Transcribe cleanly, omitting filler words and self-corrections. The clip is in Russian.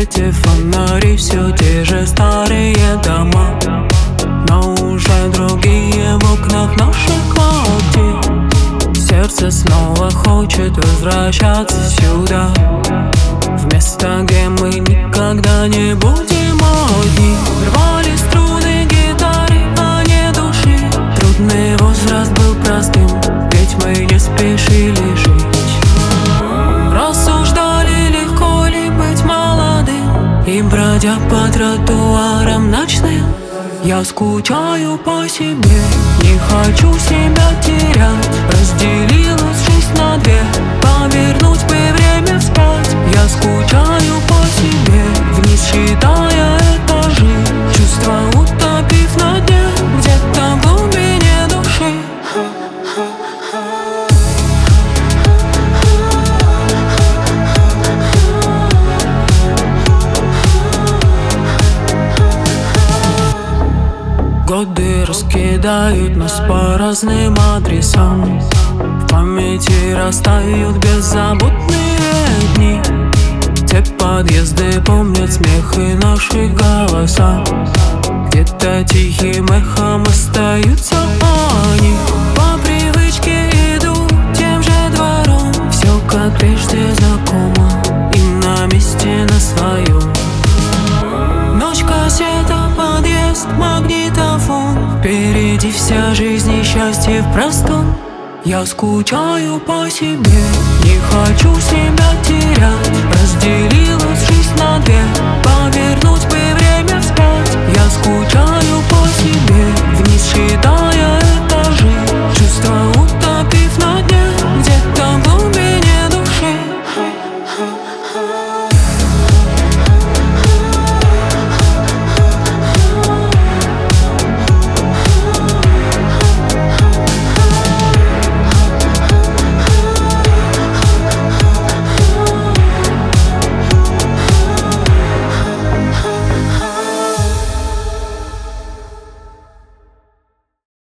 свете фонари, все те же старые дома, но уже другие в окнах наших квартир. Сердце снова хочет возвращаться сюда, в место, где мы никогда не будем одни. Рвали струны гитары, а не души. Трудный возраст был простым, ведь мы не спешили жить. Рассуждали, легко ли быть молодым, и бродя по тротуарам ночным, я скучаю по себе, не хочу себя терять. Разделилась жизнь на две, повернуть бы время вспять. Я скучаю по себе, вниз считая этажи, чувства утопив на дне, где-то в глубине души. Годы раскидают нас по разным адресам, в памяти растают беззаботные дни. Те подъезды помнят смех и наши голоса, где-то тихим эхом остаются они. По привычке иду тем же двором, все как прежде знакомо и на месте на своем. Ночь, кассета, подъезд, магнитофон, впереди вся жизнь и счастье в простом. Я скучаю по себе, не хочу себя терять. Разделилась жизнь на две, повернуть бы время вспять. Я скучаю